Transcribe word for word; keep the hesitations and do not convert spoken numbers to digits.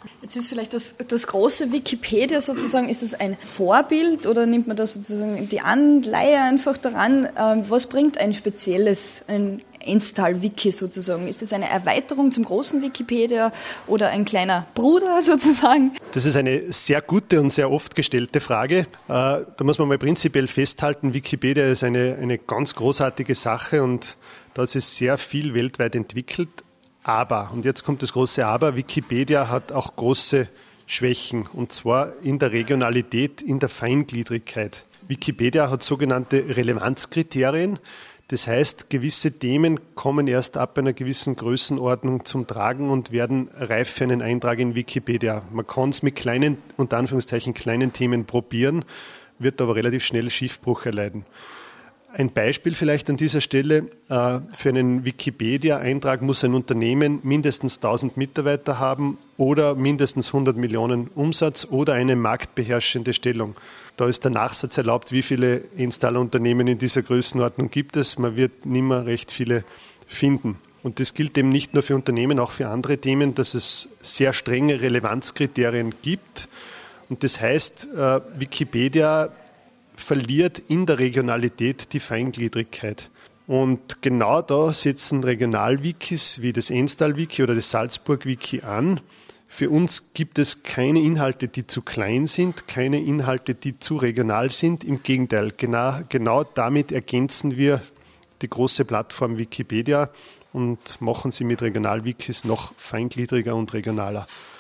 Jetzt ist vielleicht das, das große Wikipedia sozusagen, ist das ein Vorbild oder nimmt man da sozusagen die Anleihe einfach daran? Ähm, was bringt ein spezielles, ein Enstal-Wiki sozusagen? Ist das eine Erweiterung zum großen Wikipedia oder ein kleiner Bruder sozusagen? Das ist eine sehr gute und sehr oft gestellte Frage. Äh, da muss man mal prinzipiell festhalten, Wikipedia ist eine, eine ganz großartige Sache und da ist es sehr viel weltweit entwickelt. Aber, und jetzt kommt das große Aber, Wikipedia hat auch große Schwächen und zwar in der Regionalität, in der Feingliedrigkeit. Wikipedia hat sogenannte Relevanzkriterien. Das heißt, gewisse Themen kommen erst ab einer gewissen Größenordnung zum Tragen und werden reif für einen Eintrag in Wikipedia. Man kann es mit kleinen, unter Anführungszeichen kleinen Themen probieren, wird aber relativ schnell Schiffbruch erleiden. Ein Beispiel vielleicht an dieser Stelle, für einen Wikipedia-Eintrag muss ein Unternehmen mindestens tausend Mitarbeiter haben oder mindestens hundert Millionen Umsatz oder eine marktbeherrschende Stellung. Da ist der Nachsatz erlaubt, wie viele Installer-Unternehmen in dieser Größenordnung gibt es. Man wird nicht mehr recht viele finden. Und das gilt eben nicht nur für Unternehmen, auch für andere Themen, dass es sehr strenge Relevanzkriterien gibt. Und das heißt, Wikipedia verliert in der Regionalität die Feingliedrigkeit. Und genau da setzen Regionalwikis wie das Enstal-Wiki oder das Salzburg-Wiki an. Für uns gibt es keine Inhalte, die zu klein sind, keine Inhalte, die zu regional sind. Im Gegenteil, genau, genau damit ergänzen wir die große Plattform Wikipedia und machen sie mit Regionalwikis noch feingliedriger und regionaler.